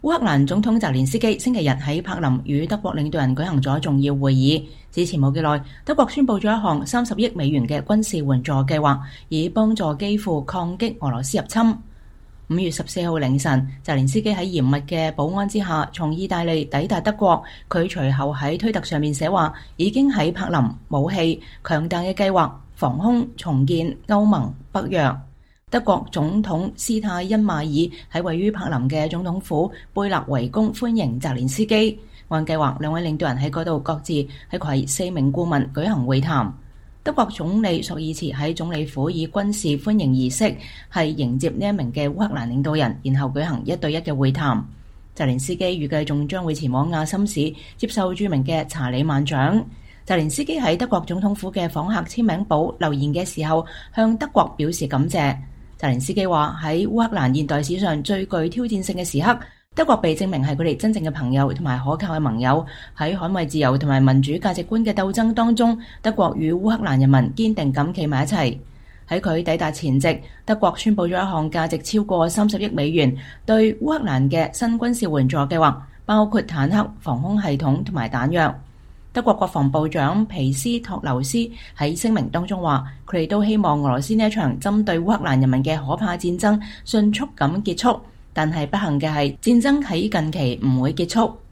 烏克蘭總統澤連斯基星期日喺柏林與德國領導人舉行咗重要會議。之前冇幾耐，德國宣布咗一項30億美元嘅軍事援助計劃，以幫助基輔抗擊俄羅斯入侵。5月14號凌晨，澤連斯基喺嚴密嘅保安之下從意大利抵達德國。佢隨後喺推特上面寫話，已經喺柏林、武器、強大嘅計劃、防空、重建、歐盟、北約。德國總統施泰因邁爾喺位於柏林嘅總統府貝勒維宮歡迎澤連斯基。按計劃，兩位領導人喺嗰度各自係攜4名顧問舉行會談。德國總理朔爾茨喺總理府以軍事歡迎儀式係迎接呢一名嘅烏克蘭領導人，然後舉行1對1嘅會談。澤連斯基預計仲將會前往亞森市接受著名嘅查理曼獎。澤連斯基喺德國總統府嘅訪客簽名簿留言嘅時候，向德國表示感謝。澤連斯基話，喺烏克蘭現代史上最具挑戰性嘅時刻，德國被證明係佢哋真正嘅朋友同埋可靠嘅盟友。喺捍衛自由同埋民主價值觀嘅鬥爭當中，德國與烏克蘭人民堅定咁企埋一齊。喺佢抵達前夕，德國宣布咗一項價值超過30億美元對烏克蘭嘅新軍事援助計劃，包括坦克、防空系統同埋彈藥。德國國防部長皮斯托留斯喺聲明當中話，佢哋都希望俄羅斯呢一場針對烏克蘭人民嘅可怕戰爭迅速咁結束，但係不幸嘅係戰爭喺近期唔會結束。